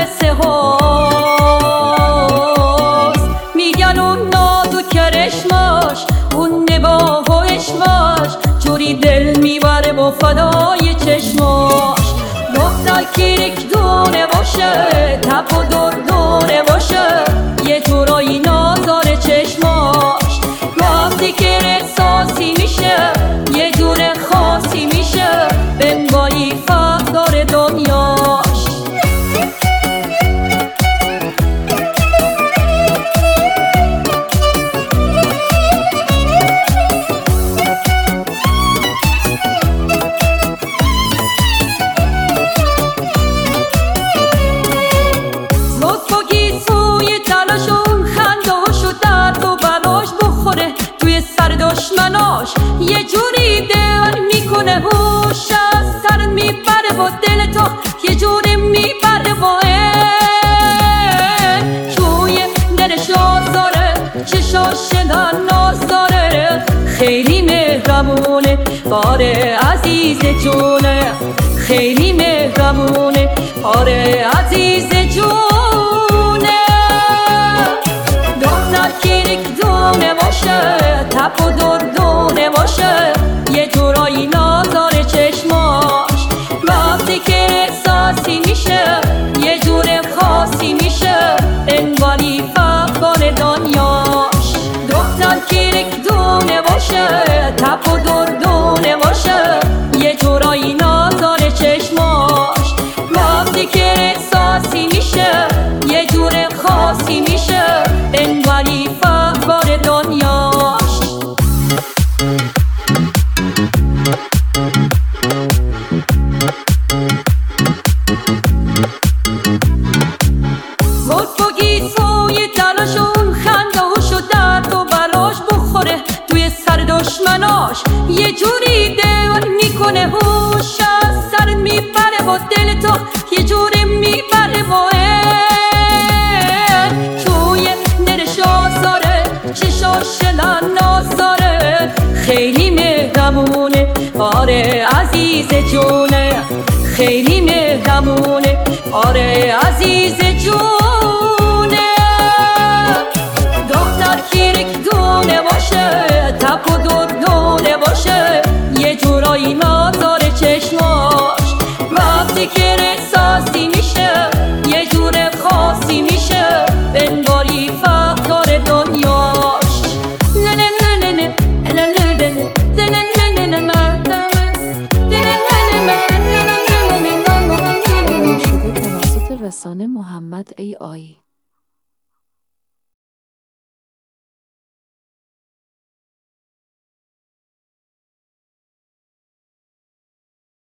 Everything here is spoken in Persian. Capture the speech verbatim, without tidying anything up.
قصه هاست. میگن اون نازو کرشماش، اون نگاه و اشماش جوری دل میبره با فدای چشماش. دختر کیریک دونه باشه، تب و دردونه باشه، یه جورایی نازاره چشماش. وقتی که احساسی میشه یه جور خاصی میشه، بنگاهی فرق داره دنیاش. دشمناش یه جوری دل میکنه هوش از سر میبره با دل تو، یه جوری میبره با این توی دلش آزاره، چشاش ناز داره، خیلی مهربونه آره عزیز جونه، خیلی مهربونه آره عزیز جونه. دختر کیریک دونه باشه، تب و دردونه باشه، یه جورایی نازاره چشماش. وقتی که احساسی میشه یه جور خاصی میشه، انگاری فقدان دنیاش. دختر کیریک دونه باشه، تب و دردونه باشه، یه جورایی نازاره چشماش. وقتی که احساسی میشه یه جور خاصی میشه، انگاری فقدان دنیاش. زلف و گیسوی دلاشون خندهاش و درد و بلاش بخوره توی سر دشمناش، یه جوری دل میکنه هوش از سر میبره با دل تو، یه جوری میبره با این توی دلش آزاره، چشاش ناز داره، خیلی مهربونه آره عزیز جونه، خیلی مهربونه آره عزیز جونه. دختر کیریک دونه باشه، تب و دردونه باشه، یه جورایی نازاره چشماش. وقتی که احساسی میشه یه جور خاصی میشه، انگاری فقدان دنیاش. رسانه محمد ای آی